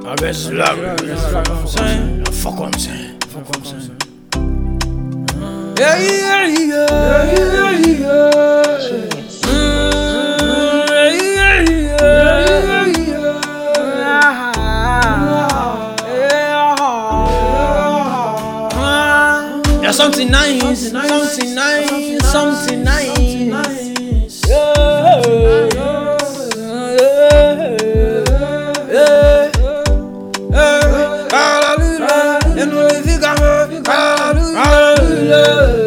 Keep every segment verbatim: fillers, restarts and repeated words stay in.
I guess love, fuck what I'm saying. Fuck what I'm saying. Fuck what I'm saying. Yeah, yeah, yeah, yeah, yeah. Yeah, something nice, something nice, something nice. Yeah, yeah, yeah. Hallelujah, and we think I'm hallelujah.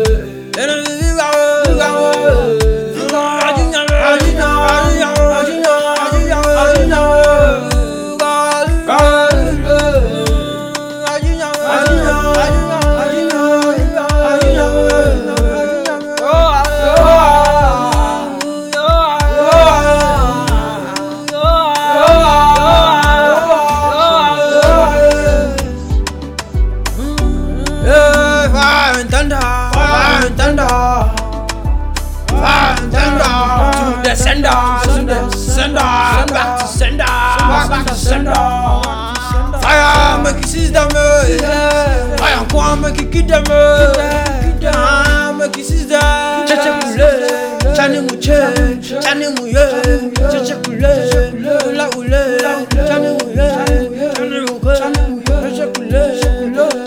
Fire and thunder, fire and thunder, fire and thunder, to the sender, to the sender, back to sender, back to sender. Fire make it seize them, fire quoi make it kill them, make it seize them. Chacha coule, chane mouche, chane mouye, chacha coule, la oule, chane mouye, chane mouche, chacha coule.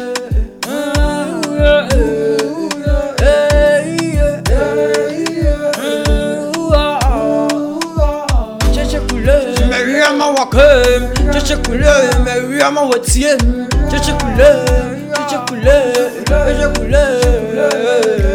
Cheche couleur, mais oui à ma voiture. Cheche couleur, cheche couleur, cheche couleur.